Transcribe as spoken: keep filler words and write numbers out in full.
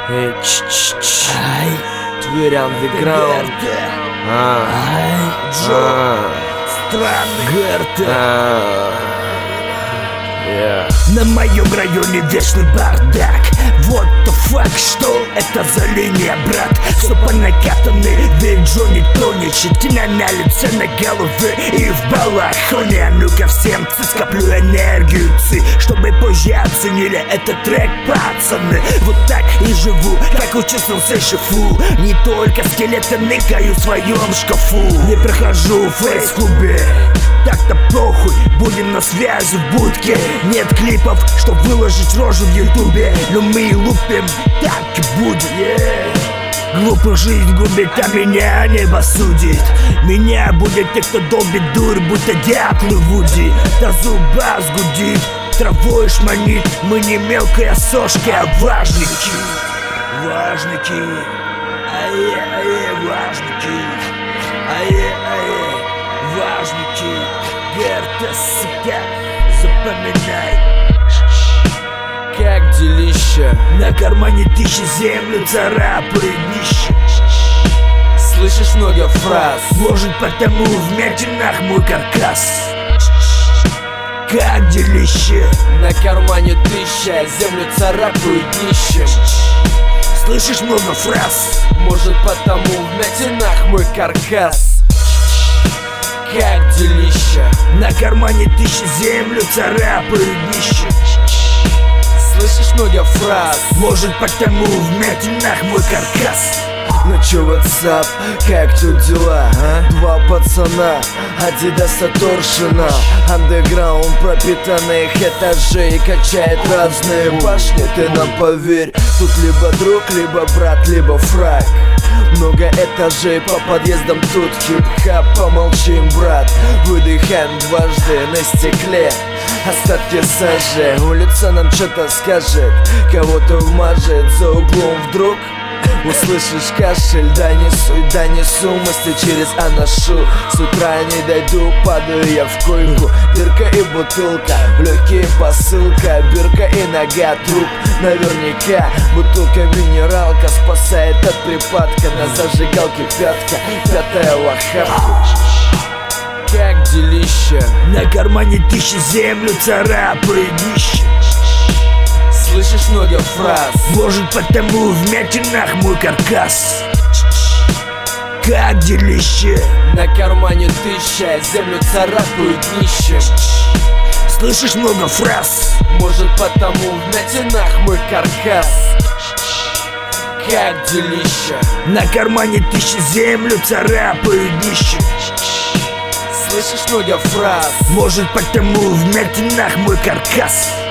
Эй, ч-ч-ч. Тверь андеграунд. А, Ай, Джо, а, странный Герте. а. Yeah. На моем районе вечный бардак. What the fuck, что это за линия, брат? Стопы накатаны, ведь Джо не тонет. Щетина на лице, на голове и в балахоне. А ну-ка всем скоплю энергию ци, чтобы позже оценили этот трек, пацаны. Вот так и живу, как учился шефу. Не только скелеты ныкаю в своем шкафу. Не прохожу в фейс-клубе, так-то похуй, будем на связи в будке. Нет клипов, чтоб выложить рожу в ютубе, но мы лупим, так и будет, yeah. Глупую жизнь губит, а меня небо судит. Меня будет те, кто долбит дурь, будто дятлы в Вуди. До зуба сгудит, травой шманит. Мы не мелкая сошка, а важники. Важники, ае-ае, важники. Ае-ае, важники. Герте, сука, запоминай. Как делища? На кармане тысячи, землю царапает днище. Слышишь много фраз? Может, потому в мятинах мой каркас. Как делище? На кармане тысяча, землю царапают днищем. Слышишь много фраз? Может, потому в мятинах мой каркас. Как делища? На кармане тысячи, землю царапают днище. Слышишь много фраз? Может, потому в мятинах мой каркас. Ну чё, ватсап, как тут дела, а? Два пацана, Адидаса Торшина. Андеграунд пропитанных этажей качает разные башни, ты нам поверь. Тут либо друг, либо брат, либо фраг. Много этажей по подъездам, тут хип-хап, помолчим, брат. Выдыхаем дважды на стекле остатки сажи. Улица нам что-то скажет, кого-то вмажет за углом вдруг. Услышишь кашель, да несу, да несу мысли через аношу. С утра не дойду, падаю я в койку. Дырка и бутылка, в легкие посылка. Бирка и нога, труп наверняка. Бутылка минералка спасает от припадка. На зажигалке пятка, пятая в охапку. Как делища? На кармане тысячи, землю царапает днище. Слышишь много фраз? Может, потому в мятинах мой каркас. Как делище? На кармане тысяча, землю царапают днищем. Слышишь много фраз? Может, потому в мятинах мой каркас. Как делища? На кармане тысячи, землю царапают днище. Слышишь много фраз? Может, потому в мятинах мой каркас.